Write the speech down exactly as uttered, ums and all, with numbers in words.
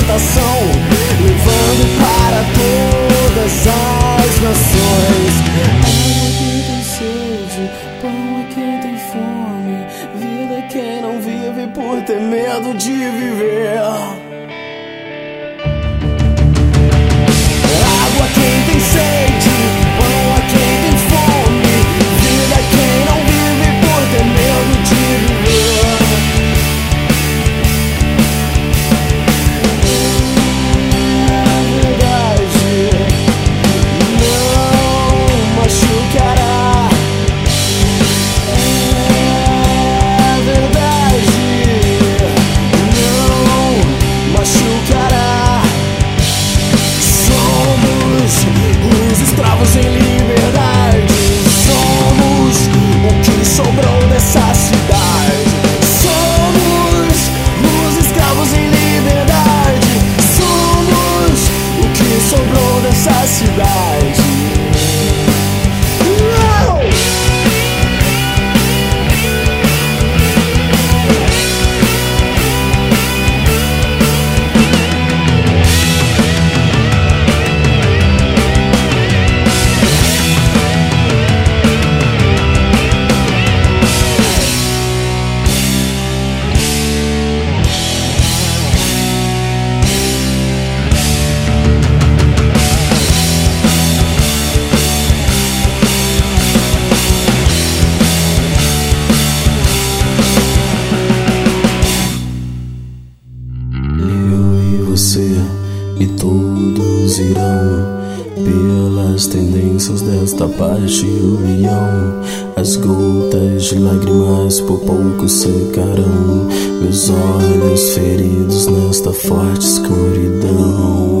plantação, levando para todas as nações. Água quem tem sede, pão é quem tem fome, vida é quem não vive por ter medo de viver. Água quem tem sede, pão é quem tem fome, vida é quem não vive por ter medo de viver. É verdade, não machucará. É verdade, não machucará. Somos os escravos em liberdade. Somos o que sobrou dessa cidade. Somos os escravos em liberdade. Somos o que sobrou dessa cidade. E todos irão pelas tendências desta parte união. As gotas de lágrimas por pouco secarão meus olhos feridos nesta forte escuridão.